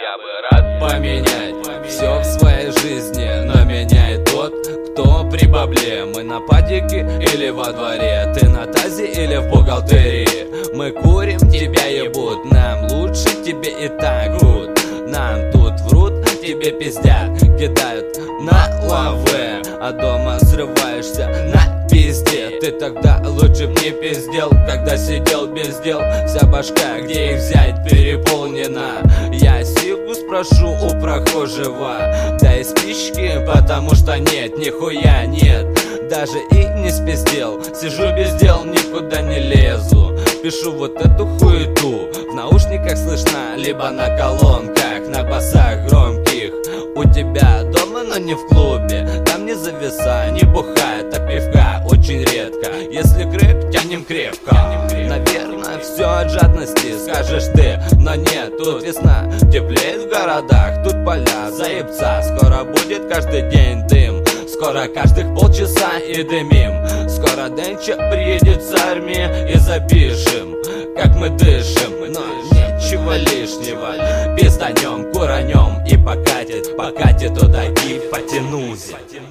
я бы рад поменять все в своей жизни, но меняет тот, кто при бабле. Мы на падике или во дворе, ты на тазе или в бухгалтерии. Мы курим, тебя ебут, нам лучше, тебе и так good. Нам тут врут, тебе пиздят, кидают на лаве, а дома срываешься на пизде. Ты тогда лучше б не пиздел, когда сидел без дел. Вся башка, где их взять, переполнена. Я сигу спрошу у прохожего, дай спички, потому что нет, нихуя нет. Даже и не спиздел, сижу без дел, никуда не лезу. Пишу вот эту хуету, в наушниках слышно, либо на колонках, на басах громких. У тебя дома, но не в клубе, там не зависа, не бухает, а пивка очень редко. Если креп, тянем крепко. Наверное, все от жадности, скажешь ты, но нет, тут весна, теплеет в городах, тут поля, заебца. Скоро будет каждый день дым, скоро каждых полчаса и дымим. Скоро Денча приедет с армии и запишем, как мы дышим. Но ничего лишнего, пизданем, куранем и покатит туда и потянусь.